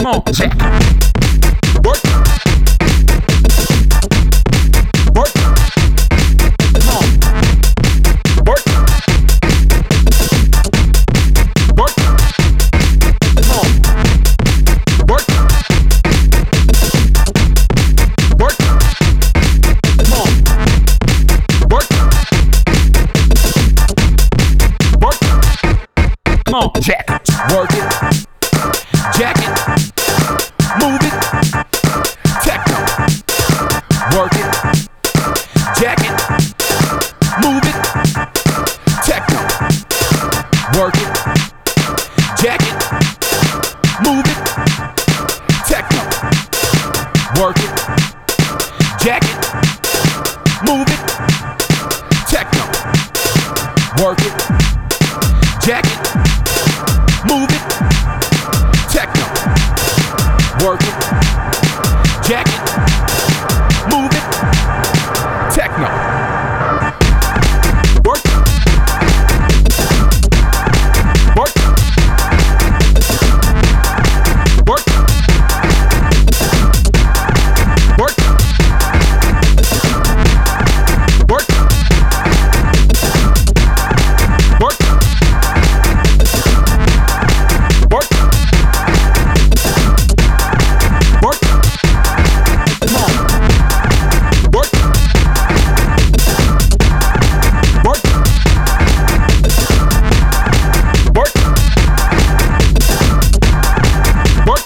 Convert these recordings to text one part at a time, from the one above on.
Come on, check. Work. Work. Come on. Work. Work. Come on. Work. Work. Come on. Work. Work. Come on, check. Work it. Jack it. Move it. Techno. Work it. Jack it. Move it. Techno. Work it. Jack it. Move it. Techno. Work it. Jack it. Move it. Techno. Work it. Jack it. Move it. Techno. Work it. Jack it. Move it. Techno. Work. Work. Work. Work. Work. Work. Work. Work. Come on. Work. Work. Work. Work.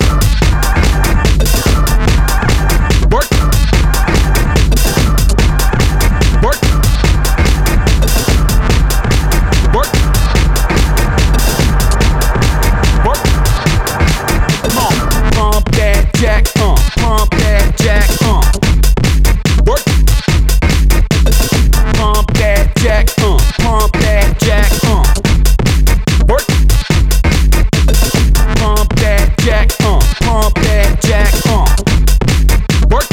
Work. Work. Work. Work. Come on. Pump that jack, pump that jack, Work. Pump that jack, pump that jack, Work. Pump that jack, pump that jack, Work.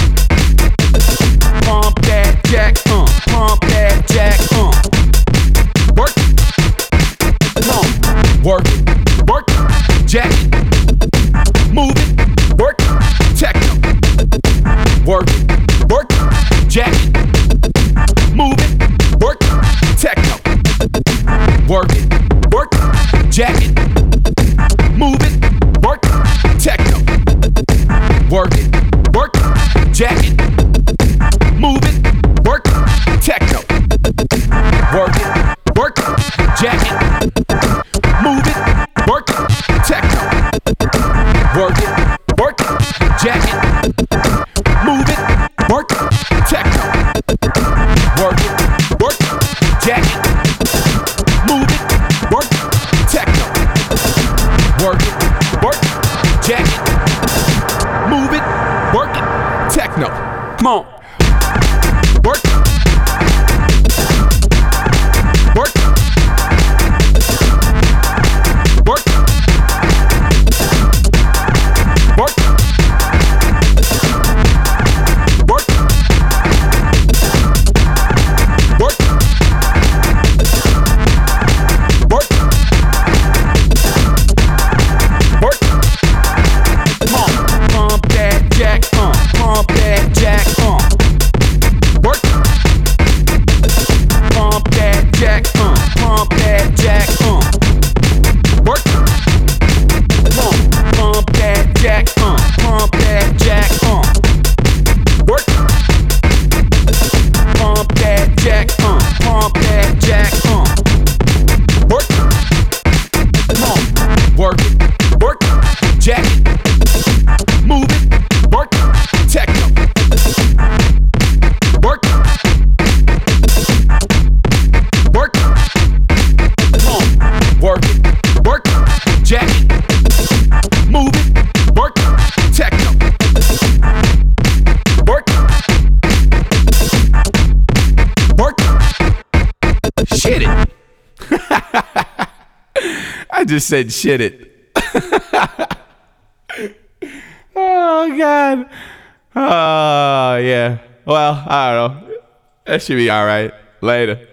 Pump that jack, pump that jack, Work. Come on. Work it. Work. Jack it. Move it. Work. Techno. Work it. Work. Jack it. Move it. Work. Techno. Work it. Work. Jack it. Move it. Work. Techno. Work it. Work. Jack it. Move it. Work. Techno. Work it. Work. Jack it. Move it. Work. Techno. Work it. Work. Jack it. Move it. Work. Techno. Work it. Work. Jack it. Move it. Work. Techno. Work it. Work. Jack it. Move it. Work. Techno. Come on. Work. Work. Work. Work. Work. Work. Work. Work. Come on. Pump that jack, pump that jack, Work. Pump that jack, pump that jack, Work. Come on. Pump that jack, pump that jack, Work. Pump that jack, pump that jack, Work. Come on. Work it. Work. Jack it. Move it. Work. Techno. Work. Work. Come on. Work it. Work. Jack it. Move it. Work. Techno. Work. Work. Shit it. I just said shit it. Oh, God. Oh, yeah. Well, I don't know. That should be all right. Later.